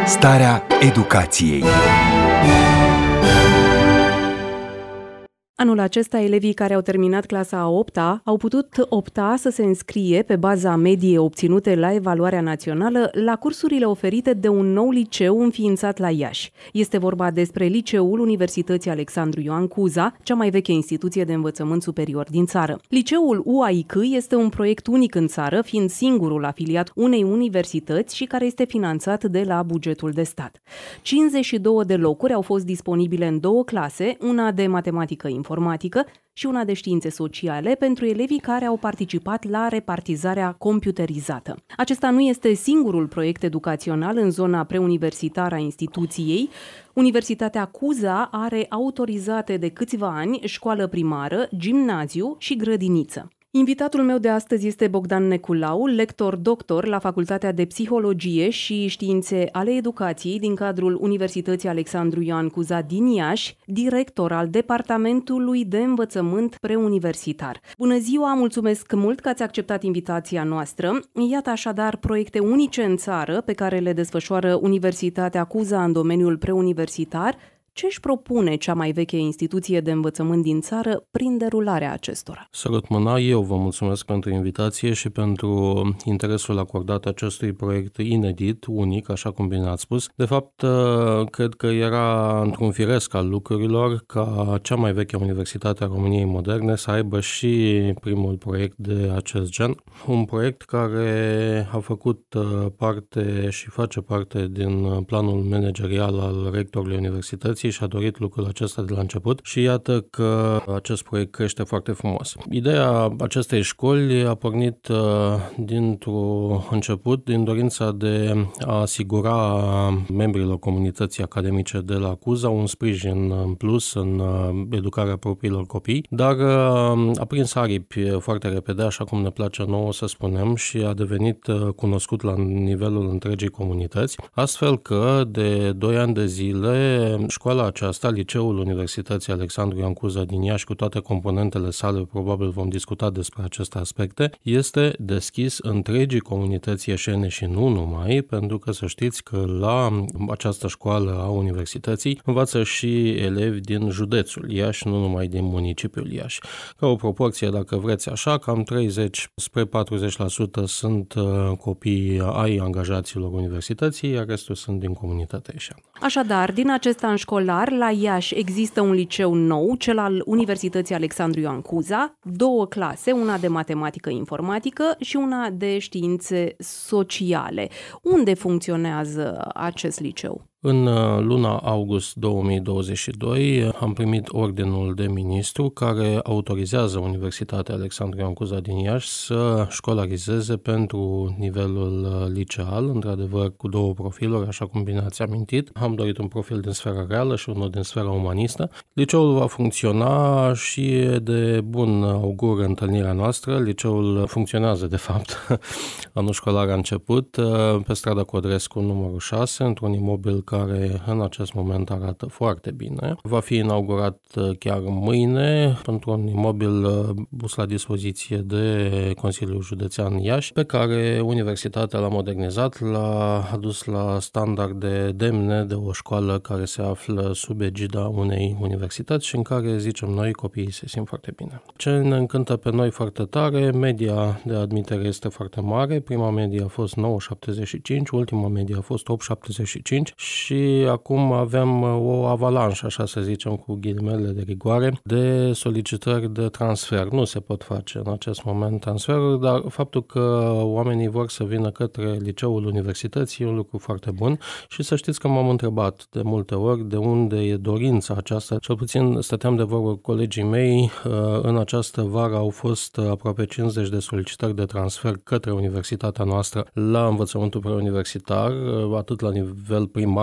Starea educației. Anul acesta, elevii care au terminat clasa a 8-a au putut opta să se înscrie pe baza mediei obținute la evaluarea națională la cursurile oferite de un nou liceu înființat la Iași. Este vorba despre Liceul Universității Alexandru Ioan Cuza, cea mai veche instituție de învățământ superior din țară. Liceul UAIC este un proiect unic în țară, fiind singurul afiliat unei universități și care este finanțat de la bugetul de stat. 52 de locuri au fost disponibile în 2 clase, una de matematică informatică și una de științe sociale pentru elevii care au participat la repartizarea computerizată. Acesta nu este singurul proiect educațional în zona preuniversitară a instituției. Universitatea Cuza are autorizate de câțiva ani școală primară, gimnaziu și grădiniță. Invitatul meu de astăzi este Bogdan Neculau, lector doctor la Facultatea de Psihologie și Științe ale Educației din cadrul Universității Alexandru Ioan Cuza din Iași, director al Departamentului de Învățământ Preuniversitar. Bună ziua, mulțumesc mult că ați acceptat invitația noastră. Iată așadar proiecte unice în țară pe care le desfășoară Universitatea Cuza în domeniul preuniversitar. Ce își propune cea mai veche instituție de învățământ din țară prin derularea acestora? Sărut mâna, eu vă mulțumesc pentru invitație și pentru interesul acordat acestui proiect inedit, unic, așa cum bine ați spus. De fapt, cred că era într-un firesc al lucrurilor ca cea mai veche universitate a României moderne să aibă și primul proiect de acest gen. Un proiect care a făcut parte și face parte din planul managerial al rectorului universității și a dorit lucrul acesta de la început și iată că acest proiect crește foarte frumos. Ideea acestei școli a pornit dintr-un început din dorința de a asigura membrilor comunității academice de la Cuza un sprijin în plus în educarea propriilor copii, dar a prins aripi foarte repede, așa cum ne place nouă să spunem, și a devenit cunoscut la nivelul întregii comunități, astfel că de 2 ani de zile școala aceasta, Liceul Universității Alexandru Ioan Cuza din Iași, cu toate componentele sale, probabil vom discuta despre aceste aspecte, este deschis întregii comunități ieșene și nu numai, pentru că să știți că la această școală a universității învață și elevi din județul Iași, nu numai din municipiul Iași. Ca o proporție, dacă vreți așa, cam 30 spre 40% sunt copii ai angajaților universității, iar restul sunt din comunitatea ieșeană. Așadar, din acest an școlar, la Iași există un liceu nou, cel al Universității Alexandru Ioan Cuza, 2 clase, una de matematică informatică și una de științe sociale. Unde funcționează acest liceu? În luna august 2022 am primit ordinul de ministru care autorizează Universitatea Alexandru Ioan Cuza din Iași să școlarizeze pentru nivelul liceal, într-adevăr cu 2 profiluri, așa cum bine ați amintit. Am dorit un profil din sfera reală și unul din sfera umanistă. Liceul va funcționa și e de bun augur întâlnirea noastră. Liceul funcționează, de fapt. Anul școlar a început pe strada Codrescu numărul 6, într-un imobil care în acest moment arată foarte bine. Va fi inaugurat chiar mâine pentru un imobil pus la dispoziție de Consiliul Județean Iași, pe care Universitatea l-a modernizat, l-a adus la standarde demne de o școală care se află sub egida unei universități și în care, zicem noi, copiii se simt foarte bine. Ce ne încântă pe noi foarte tare, media de admitere este foarte mare. Prima medie a fost 9,75, ultima medie a fost 8,75 și acum avem o avalanșă, așa să zicem, cu ghilimele de rigoare, de solicitări de transfer. Nu se pot face în acest moment transferuri, dar faptul că oamenii vor să vină către liceul universității e un lucru foarte bun și să știți că m-am întrebat de multe ori de unde e dorința aceasta. Cel puțin stăteam de vorbă cu colegii mei, în această vară au fost aproape 50 de solicitări de transfer către universitatea noastră la învățământul preuniversitar, atât la nivel primar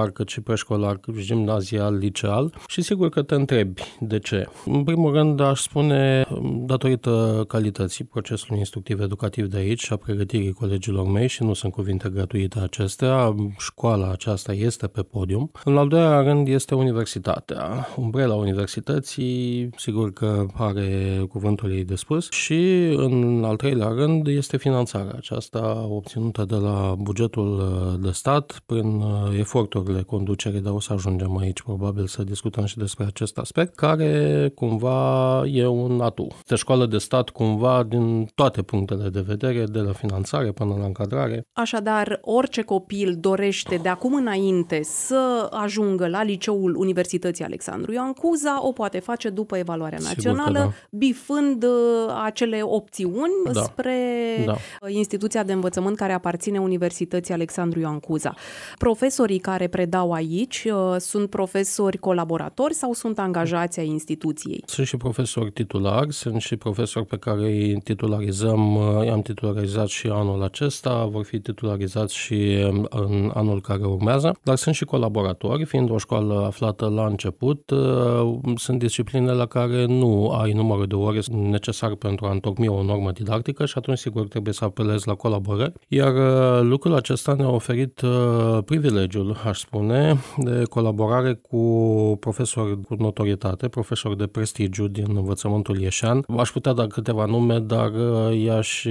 școlar, cât și preșcolar, cât și gimnazial, liceal și sigur că te întrebi de ce. În primul rând aș spune datorită calității procesului instructiv educativ de aici și a pregătirii colegilor mei și nu sunt cuvinte gratuite acestea, școala aceasta este pe podium. În al doilea rând este universitatea. Umbrela universității sigur că are cuvântul ei de spus și în al treilea rând este finanțarea aceasta obținută de la bugetul de stat prin eforturile conducerii, dar o să ajungem aici probabil să discutăm și despre acest aspect, care cumva e un atu. Este școală de stat cumva din toate punctele de vedere, de la finanțare până la încadrare. Așadar, orice copil dorește de acum înainte să ajungă la liceul Universității Alexandru Ioan Cuza, o poate face după evaluarea națională, bifând acele opțiuni spre instituția de învățământ care aparține Universității Alexandru Ioan Cuza. Profesorii care predau aici sunt profesori colaboratori sau sunt angajați ai instituției? Sunt și profesori titulari, sunt și profesori pe care îi titularizăm, i-am titularizat și anul acesta, vor fi titularizați și în anul care urmează, dar sunt și colaboratori, fiind o școală aflată la început, sunt discipline la care nu ai numărul de ore necesar pentru a întocmi o normă didactică și atunci sigur trebuie să apelezi la colaborări, iar lucrul acesta ne-a oferit privilegiul, aș spune, de colaborare cu profesori cu notorietate, profesori de prestigiu din învățământul ieșean. Aș putea da câteva nume, dar i-aș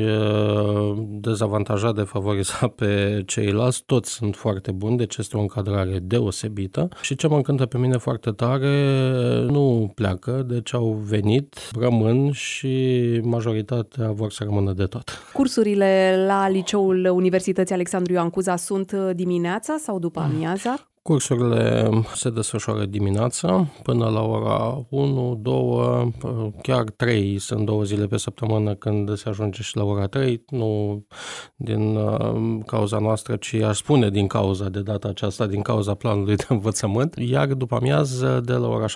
dezavantaja, defavoriza pe ceilalți. Toți sunt foarte buni, deci este o încadrare deosebită și ce mă încântă pe mine foarte tare, nu pleacă, deci au venit, rămân și majoritatea vor să rămână de tot. Cursurile la liceul Universității Alexandru Ioan Cuza sunt dimineața sau după amiaza? Cursurile se desfășoară dimineața până la ora 1, 2, chiar 3 sunt 2 zile pe săptămână când se ajunge și la ora 3, nu din cauza noastră, ci aș spune din cauza de data aceasta, din cauza planului de învățământ, iar după amiază de la ora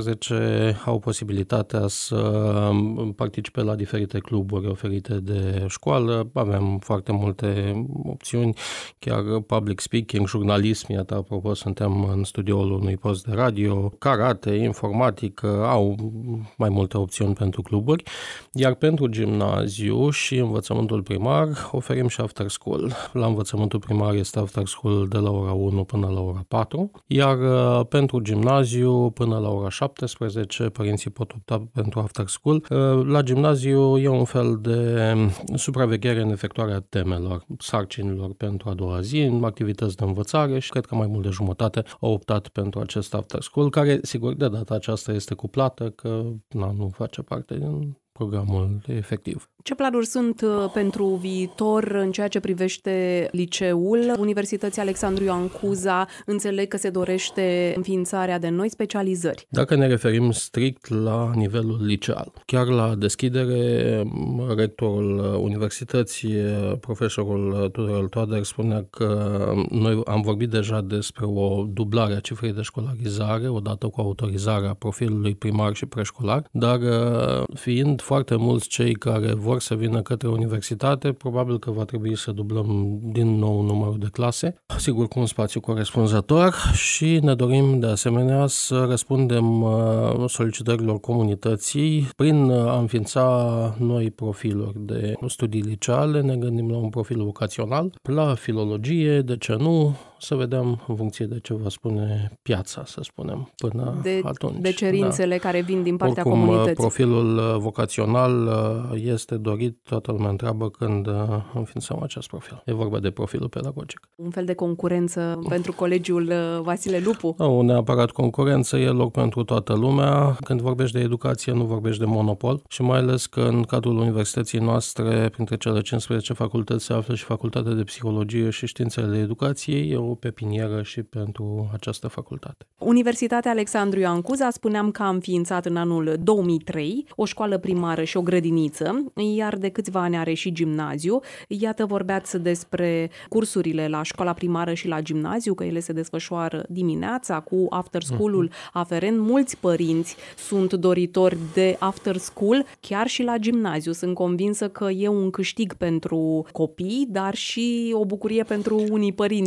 17 au posibilitatea să participe la diferite cluburi oferite de școală, avem foarte multe opțiuni, chiar public speaking, jurnalism, iată, apropo, suntem în studioul unui post de radio, karate, informatică, au mai multe opțiuni pentru cluburi, iar pentru gimnaziu și învățământul primar oferim și after school. La învățământul primar este after school de la ora 1 până la ora 4, iar pentru gimnaziu până la ora 17 părinții pot opta pentru after school. La gimnaziu e un fel de supraveghere în efectuarea temelor, sarcinilor pentru a doua zi, în activități de învățare și cred că mai mult de jumătate au optat pentru acest after school, care, sigur, de data aceasta este cu plată, că nu face parte din programul efectiv. Ce planuri sunt pentru viitor în ceea ce privește liceul Universității Alexandru Ioan Cuza? Înțeleg că se dorește înființarea de noi specializări. Dacă ne referim strict la nivelul liceal, chiar la deschidere, rectorul universității, profesorul Tudorel Toader, spunea că noi am vorbit deja despre o dublare a cifrei de școlarizare, odată cu autorizarea profilului primar și preșcolar, dar fiind foarte mulți cei care vor să vină către universitate, probabil că va trebui să dublăm din nou numărul de clase, sigur cu un spațiu corespunzător și ne dorim de asemenea să răspundem solicitărilor comunității prin a înființa noi profiluri de studii liceale, ne gândim la un profil vocațional, la filologie, de ce nu, să vedem în funcție de ce va spune piața, să spunem, până atunci. De cerințele care vin din partea oricum, comunității. Profilul vocațional este dorit, toată lumea întreabă când înființăm acest profil. E vorba de profilul pedagogic. Un fel de concurență pentru colegiul Vasile Lupu? Nu, neapărat concurență, e loc pentru toată lumea. Când vorbești de educație, nu vorbești de monopol și mai ales că în cadrul universității noastre, printre cele 15 facultăți, se află și Facultatea de Psihologie și Științele Educației, e o pepinieră și pentru această facultate. Universitatea Alexandru Ioan Cuza, spuneam că a înființat în anul 2003 o școală primară și o grădiniță, iar de câțiva ani are și gimnaziu. Iată, vorbeați despre cursurile la școala primară și la gimnaziu, că ele se desfășoară dimineața cu after school-ul aferent. Mulți părinți sunt doritori de after school, chiar și la gimnaziu. Sunt convinsă că e un câștig pentru copii, dar și o bucurie pentru unii părinți care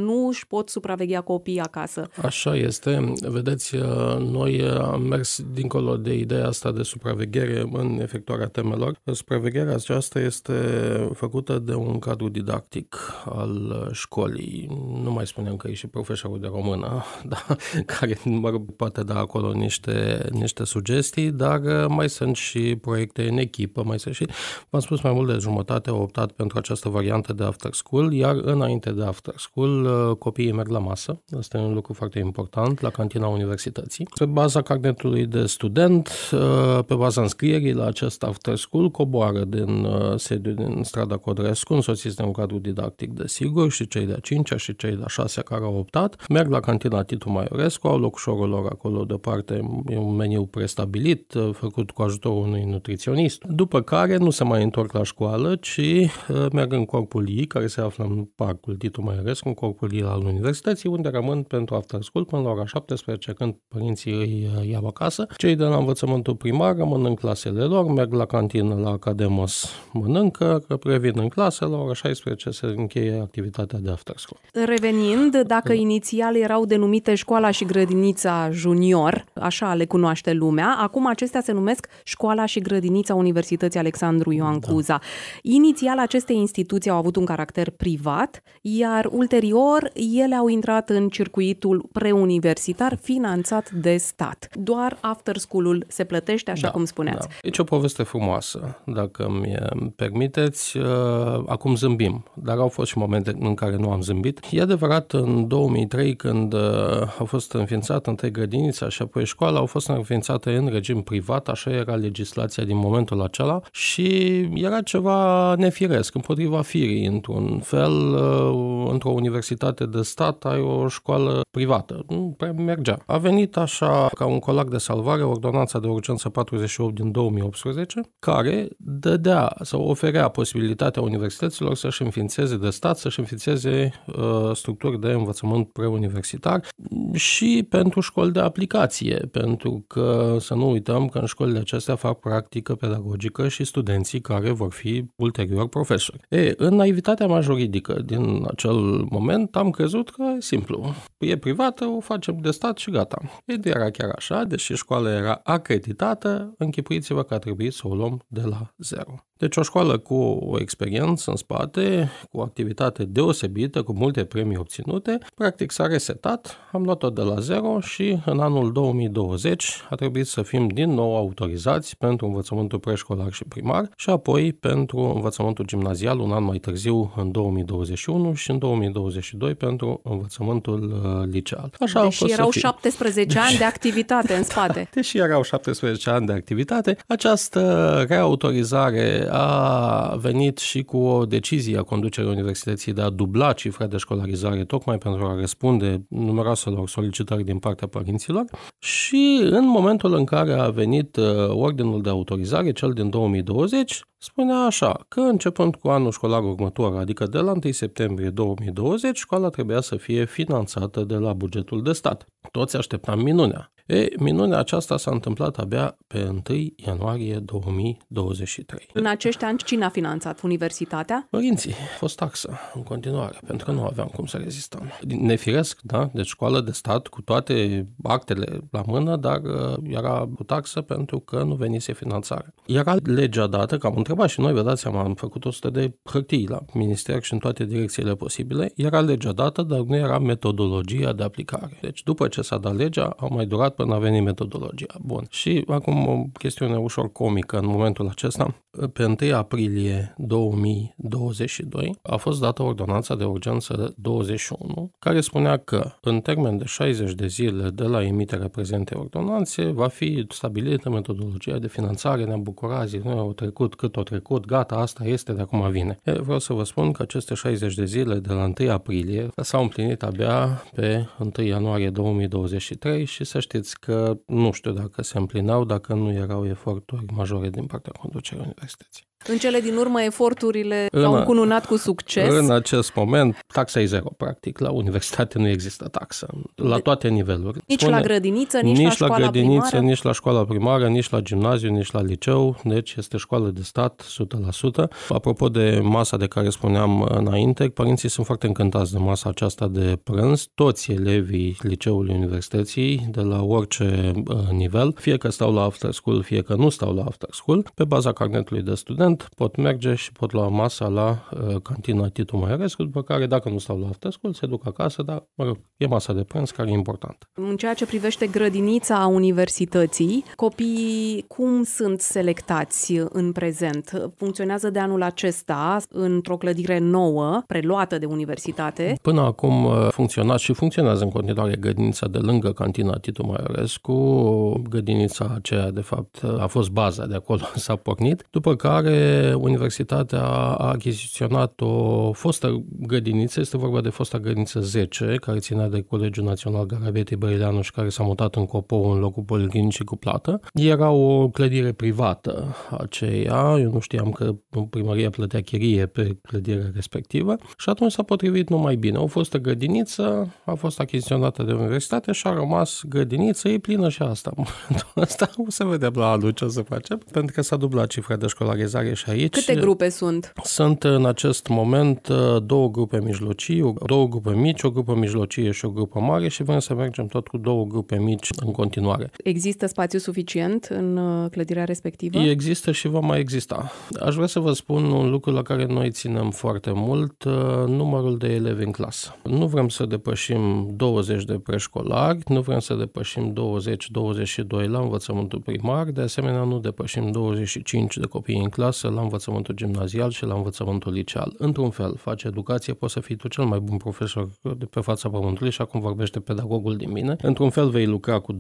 nu își pot supraveghea copiii acasă. Așa este. Vedeți, noi am mers dincolo de ideea asta de supraveghere în efectuarea temelor. Supravegherea aceasta este făcută de un cadru didactic al școlii. Nu mai spunem că e și profesorul de română, da, care poate da acolo niște sugestii, dar mai sunt și proiecte în echipă, mai sunt și, v-am spus, mai mult de jumătate au optat pentru această variantă de after school, iar înainte de after school copiii merg la masă. Asta e un lucru foarte important, la cantina universității. Pe baza carnetului de student, pe baza înscrierii la acest after school, coboară din sediu din strada Codrescu, însoțiți de un cadru didactic, desigur, și cei de-a 5-a și cei de-a 6-a care au optat, merg la cantina Titu Maiorescu, au locușorul lor acolo deoparte, e un meniu prestabilit, făcut cu ajutorul unui nutriționist, după care nu se mai întorc la școală, ci merg în corpul I, care se află în parcul Titu Maiorescu, în corpul I al universității, unde rămân pentru after school până la ora 17, când părinții îi iau acasă. Cei de la învățământul primar rămân în clasele lor, merg la cantină la Academos, mănâncă, revin în clasă, la ora 16 se încheie activitatea de after school. Revenind, dacă inițial erau denumite școala și grădinița junior, așa le cunoaște lumea, acum acestea se numesc școala și grădinița Universității Alexandru Ioan Cuza. Inițial aceste instituții au avut un caracter privat, iar ulterior ele au intrat în circuitul preuniversitar finanțat de stat. Doar after school-ul se plătește, așa cum spuneați. Da. E o poveste frumoasă, dacă mi permiteți. Acum zâmbim, dar au fost și momente în care nu am zâmbit. E adevărat, în 2003, când a fost înființată întâi grădinița și apoi școala, au fost înființate în regim privat, așa era legislația din momentul acela și era ceva nefiresc, împotriva firii, într-un fel, într-o universitate de stat ai o școală privată. Nu prea mergea. A venit așa ca un colac de salvare ordonanța de urgență 48 din 2018, care dădea sau oferea posibilitatea universităților să-și înființeze de stat, să-și înființeze structuri de învățământ preuniversitar și pentru școli de aplicație, pentru că să nu uităm că în școlile acestea fac practică pedagogică și studenții care vor fi ulterior profesori. În naivitatea mea juridică din acel moment am crezut că e simplu. E privată, o facem de stat și gata. Era chiar așa, deși școala era acreditată, închipuiți-vă că a trebuit să o luăm de la zero. Deci o școală cu o experiență în spate, cu o activitate deosebită, cu multe premii obținute, practic s-a resetat, am luat-o de la zero și în anul 2020 a trebuit să fim din nou autorizați pentru învățământul preșcolar și primar și apoi pentru învățământul gimnazial un an mai târziu, în 2021 și în 2022 pentru învățământul liceal. Așa deși erau 17 ani de activitate în spate. Deși erau 17 ani de activitate, această reautorizare a venit și cu o decizie a conducerii universității de a dubla cifra de școlarizare tocmai pentru a răspunde numeroaselor solicitări din partea părinților și în momentul în care a venit ordinul de autorizare, cel din 2020, spunea așa, că începând cu anul școlar următor, adică de la 1 septembrie 2020, școala trebuia să fie finanțată de la bugetul de stat. Toți așteptam minunea. Minunea aceasta s-a întâmplat abia pe 1 ianuarie 2023. În acești ani, cine a finanțat universitatea? Părinții. A fost taxă în continuare, pentru că nu aveam cum să rezistăm. Nefiresc, da? Deci școală de stat cu toate actele la mână, dar era o taxă pentru că nu venise finanțare. Era legea dată, că am întrebat și noi, vă dați seama, am făcut 100 de hârtii la minister și în toate direcțiile posibile. Era legea dată, dar nu era metodologia de aplicare. Deci după ce s-a dat legea, a mai durat până a venit metodologia. Bun. Și acum o chestiune ușor comică în momentul acesta. Pe 1 aprilie 2022 a fost dată ordonanța de urgență 21, care spunea că în termen de 60 de zile de la emiterea prezentei ordonanțe va fi stabilită metodologia de finanțare. Ne-am bucurat, zic, noi au trecut cât au trecut, gata, asta este, de acum vine. Vreau să vă spun că aceste 60 de zile de la 1 aprilie s-au împlinit abia pe 1 ianuarie 2023 și să știți că nu știu dacă se împlinau, dacă nu erau eforturi majore din partea conducerii universității. În cele din urmă, eforturile s-au încununat cu succes. În acest moment, taxa e zero, practic. La universitate nu există taxă. La toate niveluri. Nici la grădiniță, nici la școala primară. Nici la școala primară, nici la gimnaziu, nici la liceu. Deci este școală de stat, 100%. Apropo de masa de care spuneam înainte, părinții sunt foarte încântați de masa aceasta de prânz. Toți elevii liceului universității, de la orice nivel, fie că stau la after school, fie că nu stau la after school, pe baza carnetului de student pot merge și pot lua masa la cantina Titu Măiărescu, după care, dacă nu stau la after school, se duc acasă, dar, mă rog, e masa de prânz care e importantă. În ceea ce privește grădinița universității, copiii cum sunt selectați în prezent? Funcționează de anul acesta într-o clădire nouă, preluată de universitate. Până acum funcționa și funcționează în continuare grădinița de lângă cantina Titu Măiărescu. Grădinița aceea, de fapt, a fost baza, de acolo s-a pornit, după care universitatea a achiziționat o fostă grădiniță, este vorba de fosta grădiniță 10, care ținea de Colegiul Național Garabeti Brăileanu și care s-a mutat în Copou, în locul policlinicii cu plată. Era o clădire privată aceea, eu nu știam că primăria plătea chirie pe clădirea respectivă și atunci s-a potrivit numai bine. O fostă grădiniță a fost achiziționată de universitate și a rămas grădiniță, e plină și asta. Asta o să vedem la anul ce o să facem, pentru că s-a dublat cifra de școlarizare și aici. Câte grupe sunt? Sunt în acest moment 2 grupe mijlocii, 2 grupe mici, o grupă mijlocie și o grupă mare și vrem să mergem tot cu 2 grupe mici în continuare. Există spațiu suficient în clădirea respectivă? Există și va mai exista. Aș vrea să vă spun un lucru la care noi ținem foarte mult, numărul de elevi în clasă. Nu vrem să depășim 20 de preșcolari, nu vrem să depășim 20-22 la învățământul primar, de asemenea nu depășim 25 de copii în clasă la învățământul gimnazial și la învățământul liceal. Într-un fel, faci educație, poți să fii tu cel mai bun profesor de pe fața pământului și acum vorbește pedagogul din mine. Într-un fel vei lucra cu 20-25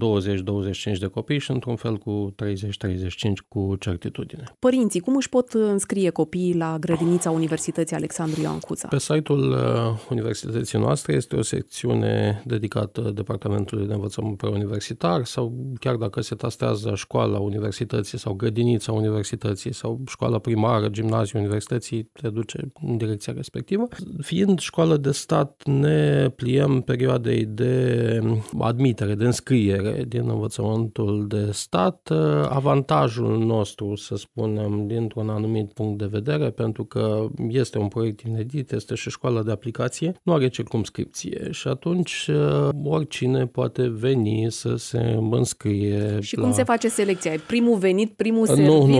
de copii și într-un fel cu 30-35 cu certitudine. Părinții, cum își pot înscrie copiii la grădinița Universității Alexandru Ioan Cuza? Pe site-ul universității noastre este o secțiune dedicată Departamentului de Învățământ Preuniversitar sau chiar dacă se tastează școala universității sau grădinița universității sau școala primară, gimnaziu universității, te duce în direcția respectivă. Fiind școală de stat, ne pliem perioadei de admitere, de înscriere din învățământul de stat. Avantajul nostru, să spunem, dintr-un anumit punct de vedere, pentru că este un proiect inedit, este și școală de aplicație, nu are circumscripție și atunci oricine poate veni să se înscrie. Și cum se face selecția? Primul venit, primul servit?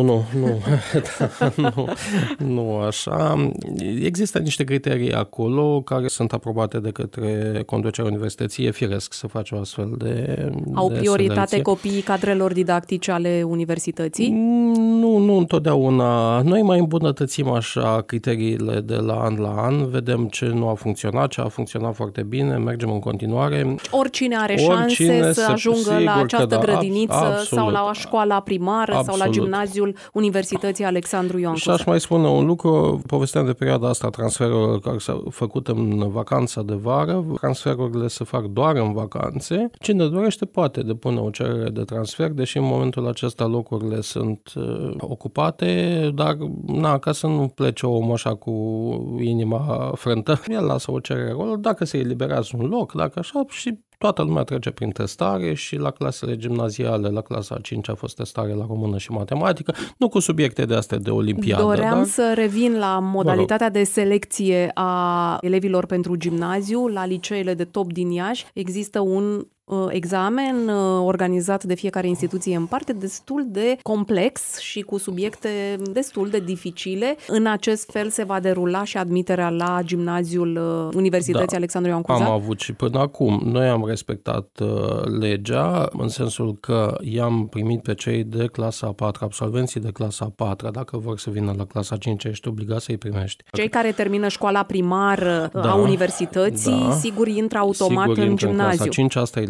Nu așa. Există niște criterii acolo care sunt aprobate de către conducerea universității. E firesc să faci o astfel de Au prioritate selecție. Copiii cadrelor didactice ale universității? Nu întotdeauna. Noi mai îmbunătățim așa criteriile de la an, vedem ce nu a funcționat, ce a funcționat foarte bine, mergem în continuare. Oricine are șanse să ajungă la această grădiniță sau la școala primară sau la gimnaziul Universității Alexandru Ioan Cuza. Și aș mai spune un lucru, povesteam de perioada asta transferurilor care s-au făcut în vacanța de vară, transferurile se fac doar în vacanțe. Cine dorește poate depune o cerere de transfer, deși în momentul acesta locurile sunt ocupate, dar ca să nu plece omul așa cu inima frântă, el lasă o cerere acolo, dacă se eliberează un loc, dacă așa, și toată lumea trece prin testare și la clasele gimnaziale, la clasa a 5 a fost testare la română și matematică, nu cu subiecte de astea de olimpiadă. Doream să revin la modalitatea de selecție a elevilor pentru gimnaziu. La liceele de top din Iași există un examen organizat de fiecare instituție în parte, destul de complex și cu subiecte destul de dificile. În acest fel se va derula și admiterea la gimnaziul Universității Alexandru Ioan Cuza? Am avut și până acum. Noi am respectat legea în sensul că i-am primit pe cei de clasa a 4, absolvenții de clasa a 4. Dacă vor să vină la clasa a 5, ești obligat să-i primești. Cei care termină școala primară a universității, sigur intră automat în gimnaziu. Clasa 5, asta e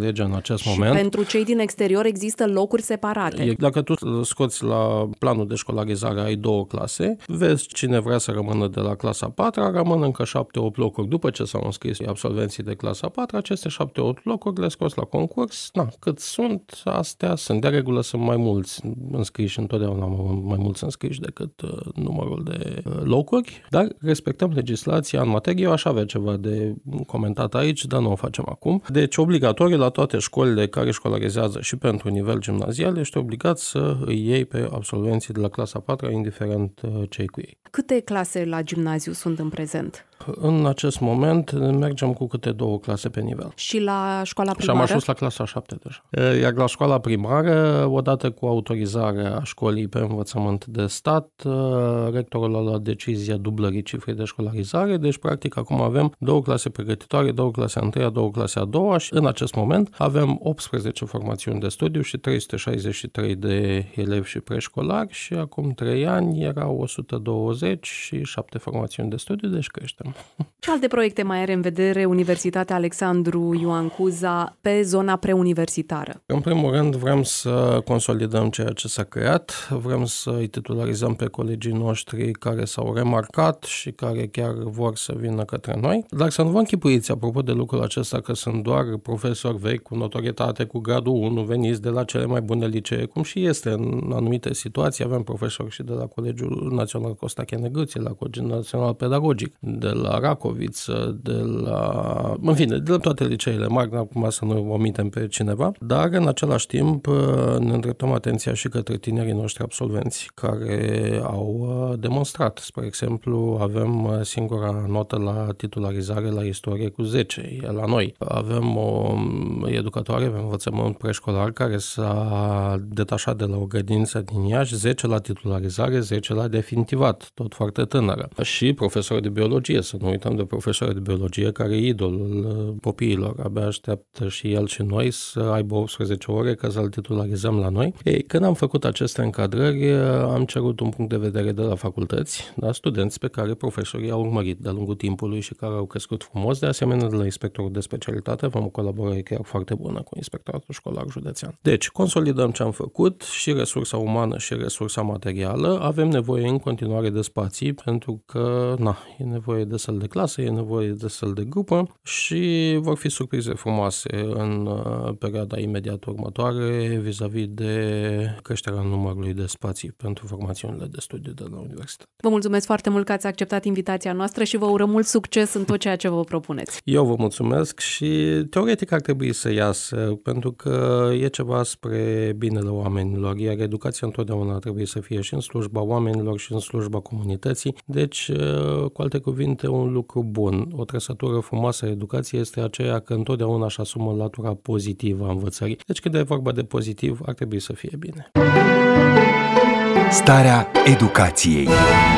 legea în acest și moment. pentru cei din exterior există locuri separate. Dacă tu scoți la planul de școlarizare, ai 2 clase, vezi cine vrea să rămână de la clasa 4, rămân încă 7-8 locuri. După ce s-au înscris absolvenții de clasa 4, aceste 7-8 locuri le scoți la concurs. Cât sunt, astea sunt. De regulă sunt mai mulți înscriși, întotdeauna mai mulți înscriși decât numărul de locuri, dar respectăm legislația în materie. Eu aș avea ceva de comentat aici, dar nu o facem acum. Deci, obligatoriu la toate școlile care școlarizează și pentru nivel gimnazial, ești obligat să îi iei pe absolvenții de la clasa 4, indiferent cei cu ei. Câte clase la gimnaziu sunt în prezent? În acest moment mergem cu câte 2 clase pe nivel. Și la școala primară? Și am ajuns la clasa 7 deja. Iar la școala primară, odată cu autorizarea școlii pe învățământ de stat, rectorul a luat decizia dublării cifrei de școlarizare, deci practic acum avem 2 clase pregătitoare, 2 clase a 1-a, 2 clase a 2-a și în acest moment avem 18 formațiuni de studiu și 363 de elevi și preșcolari și acum 3 ani erau 120 și 7 formațiuni de studiu, deci creștem. Ce alte proiecte mai are în vedere Universitatea Alexandru Ioan Cuza pe zona preuniversitară? În primul rând vrem să consolidăm ceea ce s-a creat, vrem să îi titularizăm pe colegii noștri care s-au remarcat și care chiar vor să vină către noi, dar să nu vă închipuiți apropo de lucrul acesta că sunt doar profesori vechi cu notorietate, cu gradul 1, veniți de la cele mai bune licee, cum și este în anumite situații. Avem profesori și de la Colegiul Național Costache Negâție, la Colegiul Național Pedagogic, de la Racoviță, de la toate liceele mari, acum să nu omitem pe cineva, dar în același timp ne îndreptăm atenția și către tinerii noștri absolvenți care au demonstrat. Spre exemplu, avem singura notă la titularizare la istorie cu 10, e la noi. Avem o educatoare pe învățământ preșcolar care s-a detașat de la o grădiniță din Iași, 10 la titularizare, 10 la definitivat, tot foarte tânără. Și profesori de biologie, să nu uităm de profesori de biologie care e idolul copiilor. Abia așteaptă și el și noi să aibă 18 ore ca să-l titularizăm la noi. Ei, când am făcut aceste încadrări, am cerut un punct de vedere de la facultăți, da, studenți pe care profesorii au urmărit de-a lungul timpului și care au crescut frumos. De asemenea, de la inspectorul de specialitate avem o colaborare chiar foarte bună cu inspectoratul școlar județean. Deci, consolidăm ce am făcut, și resursa umană și resursa materială. Avem nevoie în continuare de spații pentru că, e nevoie de săli de clasă, e nevoie de săli de grupă și vor fi surprize frumoase în perioada imediat următoare vis-a-vis de creșterea numărului de spații pentru formațiunile de studiu de la universitate. Vă mulțumesc foarte mult că ați acceptat invitația noastră și vă urăm mult succes în tot ceea ce vă propuneți. Eu vă mulțumesc și teoretic ar trebui să iasă, pentru că e ceva spre binele oamenilor, iar educația întotdeauna trebuie să fie și în slujba oamenilor și în slujba comunității. Deci, cu alte cuvinte, un lucru bun. O trăsătură frumoasă a educației este aceea că întotdeauna își asumă latura pozitivă a învățării. Deci când e vorba de pozitiv, ar trebui să fie bine. Starea educației.